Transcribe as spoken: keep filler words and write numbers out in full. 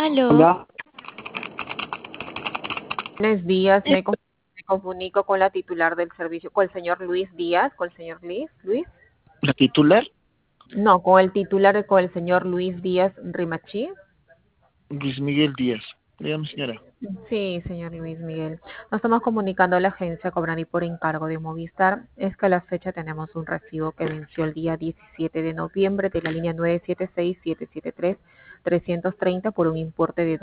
Aló, Hola, Buenos días, me, com- me comunico con la titular del servicio, con el señor Luis Díaz, con el señor Luis, Luis, la titular, no, con el titular, con el señor Luis Díaz Rimachi. Luis Miguel Díaz. Dígame, señora. Sí, señor Luis Miguel. Nos estamos comunicando a la agencia Cobrani por encargo de Movistar. Es que a la fecha tenemos un recibo que venció el día diecisiete de noviembre de la línea nueve siete seis siete siete tres trescientos treinta por un importe de